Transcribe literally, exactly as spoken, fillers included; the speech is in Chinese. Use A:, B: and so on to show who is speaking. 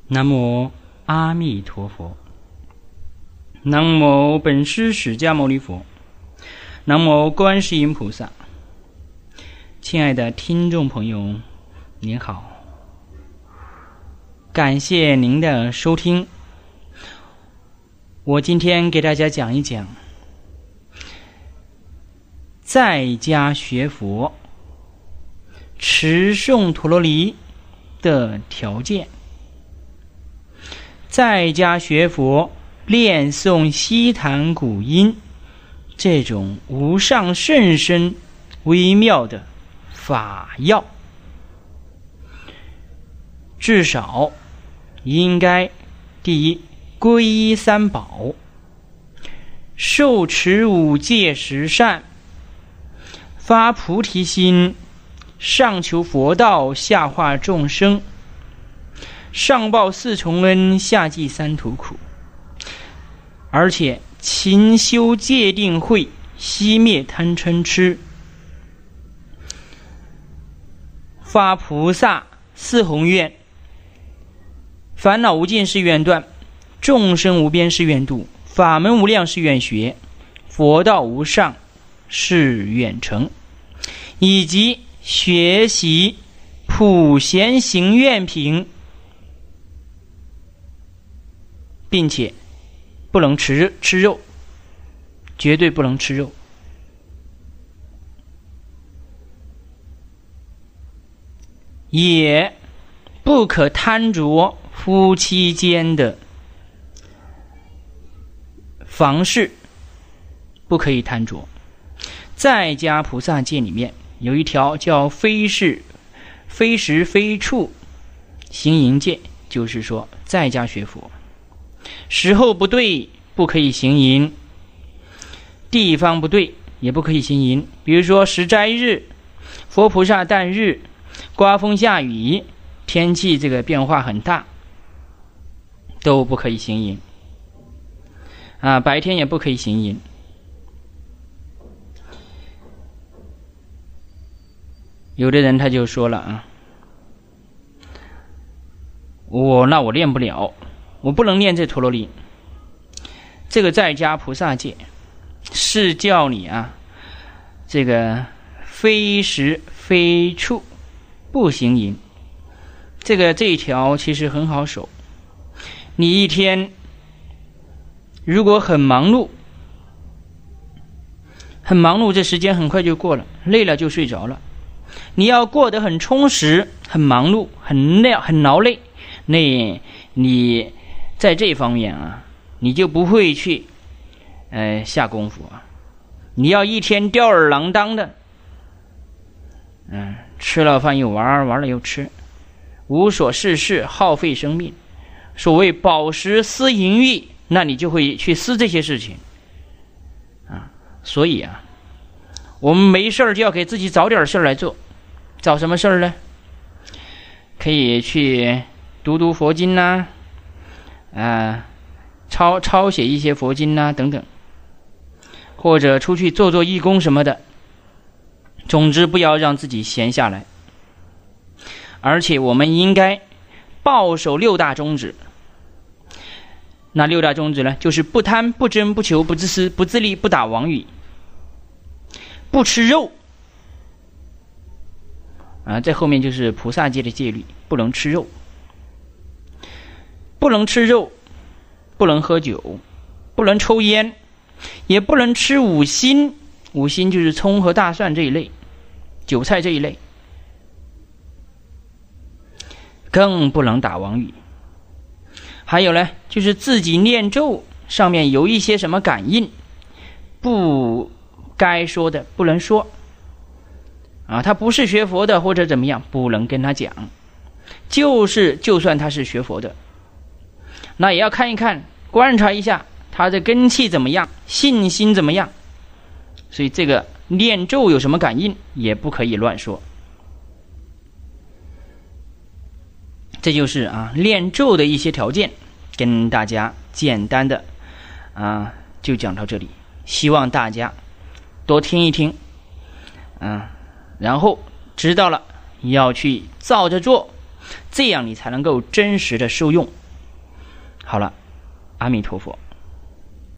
A: 南无阿弥陀佛，南无本师释迦牟尼佛，南无观世音菩萨。亲爱的听众朋友，您好，感谢您的收听。我今天给大家讲一讲在家学佛持诵陀罗尼的条件。在家学佛练诵西坛古音，这种无上甚深微妙的法要，至少应该第一，皈依三宝，受持五戒十善，发菩提心，上求佛道，下化众生，上报四重恩，下济三途苦，而且勤修戒定慧，熄灭贪嗔痴，发菩萨四弘愿，烦恼无尽是愿断，众生无边是愿度，法门无量是愿学，佛道无上是愿成，以及学习普贤行愿品，并且不能吃吃肉，绝对不能吃肉。也不可贪着夫妻间的房事，不可以贪着。在家菩萨戒里面有一条叫非事非时非处行淫戒，就是说在家学佛时候不对不可以行淫，地方不对也不可以行淫。比如说十斋日、佛菩萨诞日、刮风下雨，天气这个变化很大，都不可以行淫啊，白天也不可以行淫。有的人他就说了啊，我那我练不了，我不能练这陀罗尼。这个在家菩萨戒是叫你啊，这个非时非处不行淫。这个这一条其实很好守。你一天如果很忙碌，很忙碌，这时间很快就过了，累了就睡着了。你要过得很充实，很忙碌，很累，很劳累，那你在这方面啊，你就不会去呃下功夫啊。你要一天吊儿郎当的，嗯，吃了饭又玩，玩了又吃，无所事事，耗费生命。所谓饱食思淫欲，那你就会去思这些事情啊。所以啊，我们没事儿就要给自己找点事儿来做。找什么事儿呢？可以去读读佛经呐、啊，呃，抄抄写一些佛经呐、啊、等等，或者出去做做义工什么的。总之不要让自己闲下来。而且我们应该抱守六大宗旨。那六大宗旨呢，就是不贪、不嗔、不求、不自私、不自利、不打妄语，不吃肉啊，在后面就是菩萨戒的戒律，不能吃肉，不能吃肉，不能喝酒，不能抽烟，也不能吃五辛。五辛就是葱和大蒜这一类，韭菜这一类，更不能打妄语。还有呢，就是自己念咒上面有一些什么感应，不该说的不能说啊，他不是学佛的或者怎么样，不能跟他讲。就是就算他是学佛的，那也要看一看，观察一下他的根气怎么样，信心怎么样。所以这个念咒有什么感应也不可以乱说。这就是啊练咒的一些条件，跟大家简单的啊就讲到这里，希望大家多听一听啊，然后知道了要去照着做， 这样你才能够真实的受用。好了，阿弥陀佛。